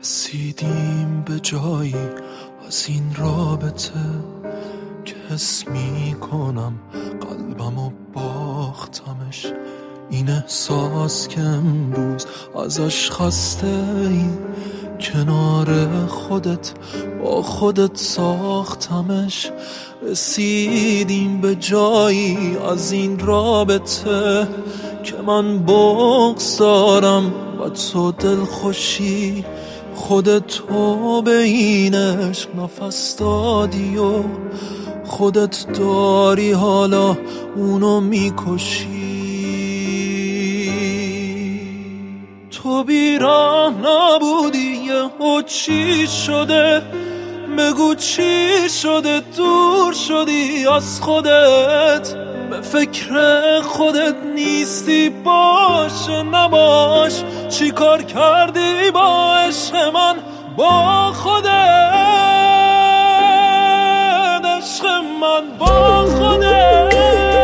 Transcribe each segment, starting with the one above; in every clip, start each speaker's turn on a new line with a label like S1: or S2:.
S1: رسیدیم به جایی از این رابطه که حس میکنم قلبمو باختمش. این احساس که امروز ازش خسته ای، کنار خودت با خودت ساختمش. رسیدیم به جایی از این رابطه که من بغض دارم و تو دلخوشی. خودتو به این عشق نفس دادی و خودت داری حالا اونو میکشی. تو بیراه نبودی، یهو چی شده؟ بگو چی شده؟ دور شدی از خودت، به فکر خودت نیستی. باشه نباش، چی کار کردی با عشق من؟ با خودت، عشق من با خودت.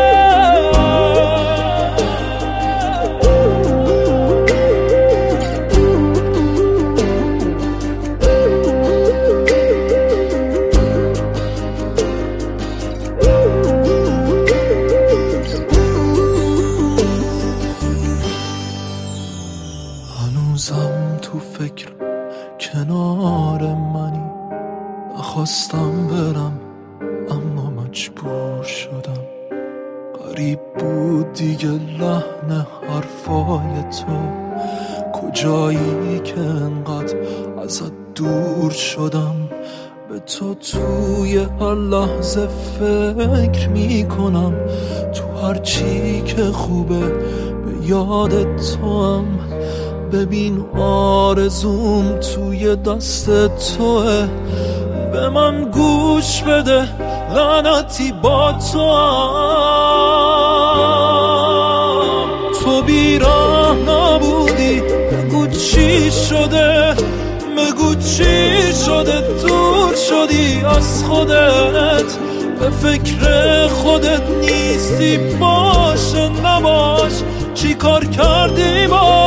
S1: هنوزم تو فکر کنار منی، نخواستم برم اما مجبور شدم. غریب بود دیگه لحن حرفای تو، کجایی که انقدر ازت دور شدم. به تو توی هر لحظه فکر میکنم، تو هر چی که خوبه به یاد تو هم. ببین آرزوم توی دست توه، به من گوش بده لعنتی با تو هم. تو بیراه نبودی، بگو چی شده؟ بگو چی شده؟ دور شدی از خودت، به فکر خودت نیستی. باشه نباش، چی کار کردی با